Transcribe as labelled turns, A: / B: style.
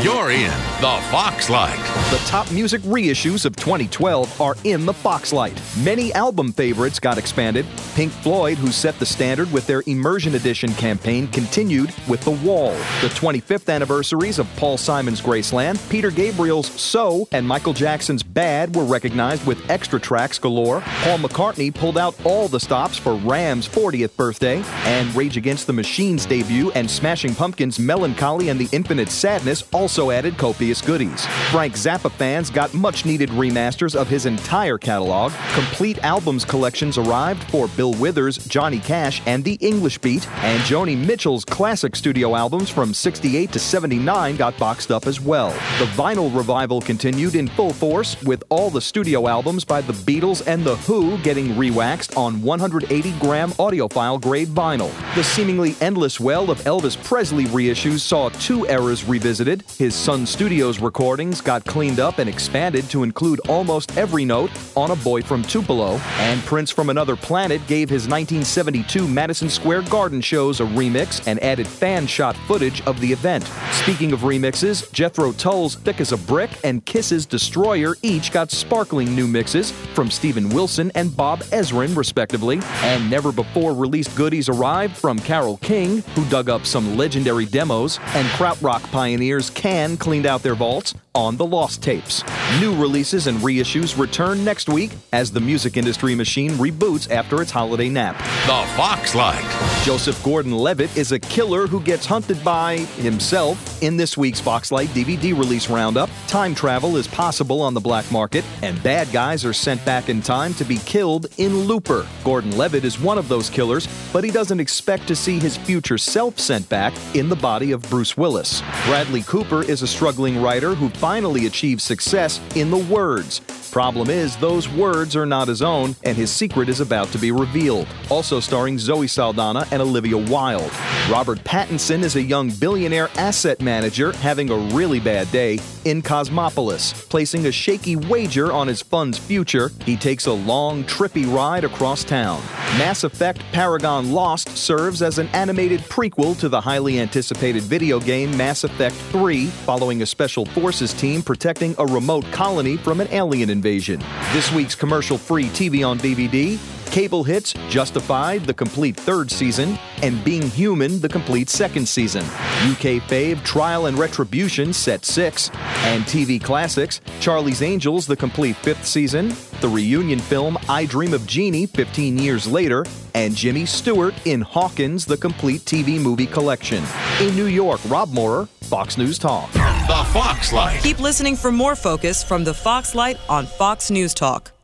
A: You're in the Foxlight.
B: The top music reissues of 2012 are in the Foxlight. Many album favorites got expanded. Pink Floyd, who set the standard with their Immersion Edition campaign, continued with The Wall. The 25th anniversaries of Paul Simon's Graceland, Peter Gabriel's So, and Michael Jackson's Bad were recognized with extra tracks galore. Paul McCartney pulled out all the stops for Ram's 40th birthday, and Rage Against the Machine's debut and Smashing Pumpkins' Melancholy and the Infinite Sadness also added copious goodies. Frank Zappa fans got much-needed remasters of his entire catalog. Complete albums collections arrived for Bill Withers, Johnny Cash, and The English Beat, and Joni Mitchell's classic studio albums from 68 to 79 got boxed up as well. The vinyl revival continued in full force, with all the studio albums by the Beatles and The Who getting re-waxed on 180-gram audiophile-grade vinyl. The seemingly endless well of Elvis Presley reissues saw two eras revisited. His Sun Studios recordings got cleaned up and expanded to include almost every note on A Boy from Tupelo, and Prince from Another Planet gave his 1972 Madison Square Garden shows a remix and added fan-shot footage of the event. Speaking of remixes, Jethro Tull's Thick as a Brick and Kiss's Destroyer each got sparkling new mixes from Steven Wilson and Bob Ezrin, respectively, and never-before-released goodies arrived from Carole King, who dug up some legendary demos, and krautrock pioneers Can cleaned out their vaults on the Lost Tapes. New releases and reissues return next week as the music industry machine reboots after its holiday nap.
A: The Foxlight.
B: Joseph Gordon-Levitt is a killer who gets hunted by himself. In this week's Foxlight DVD release roundup, time travel is possible on the black market, and bad guys are sent back in time to be killed in Looper. Gordon-Levitt is one of those killers, but he doesn't expect to see his future self sent back in the body of Bruce Willis. Bradley Cooper is a struggling writer who finally achieved success in the words. Problem is, those words are not his own, and his secret is about to be revealed. Also starring Zoe Saldana and Olivia Wilde. Robert Pattinson is a young billionaire asset manager having a really bad day in Cosmopolis. Placing a shaky wager on his fund's future, he takes a long, trippy ride across town. Mass Effect Paragon Lost serves as an animated prequel to the highly anticipated video game Mass Effect 3, following a Special Forces team protecting a remote colony from an alien invasion. This week's commercial-free TV on DVD, cable hits Justified, the complete third season, and Being Human, the complete second season. UK fave Trial and Retribution, set 6, and TV classics Charlie's Angels, the complete fifth season, the reunion film I Dream of Jeannie 15 years later, and Jimmy Stewart in Hawkins, the complete TV movie collection. In New York, Rob Moorer, Fox News Talk.
A: The Foxlight.
C: Keep listening for more Focus from the Foxlight on Fox News Talk.